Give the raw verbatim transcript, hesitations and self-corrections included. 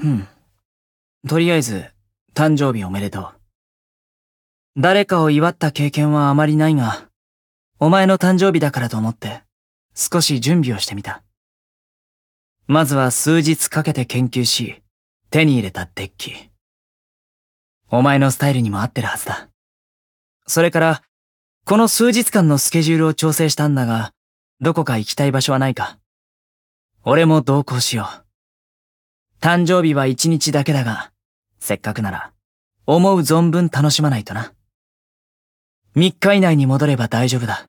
うん。とりあえず、誕生日おめでとう。誰かを祝った経験はあまりないが、お前の誕生日だからと思って、少し準備をしてみた。まずは数日かけて研究し、手に入れたデッキ。お前のスタイルにも合ってるはずだ。それから、この数日間のスケジュールを調整したんだが、どこか行きたい場所はないか？俺も同行しよう。誕生日は一日だけだが、せっかくなら、思う存分楽しまないとな。みっか以内に戻れば大丈夫だ。